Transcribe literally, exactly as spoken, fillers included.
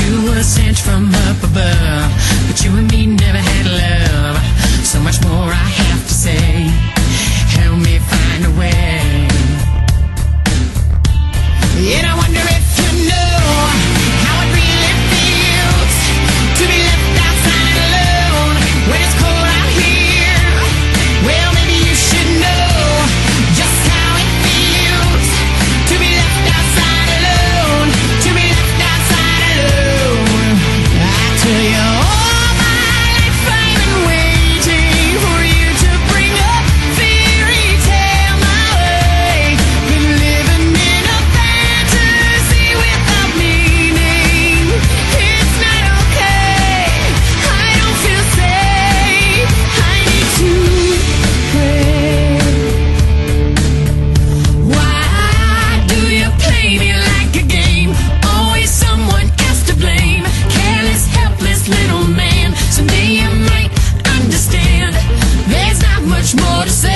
you were sent from up above, but you and me never had love. So much more I have to say. Help me find a way. And I wonder if you know how it really feels to be left outside alone when it's cold out here. Well, maybe you should know just how it feels to be left outside alone, to be left outside alone. I tell you, all my life I've been waiting for you to bring a fairy tale my way. Been living in a fantasy without meaning. It's not okay. I don't feel safe. I need to pray. Why do you play me like a game? Always someone else to blame. Careless, helpless little man. Someday you might understand. There's not much more to say.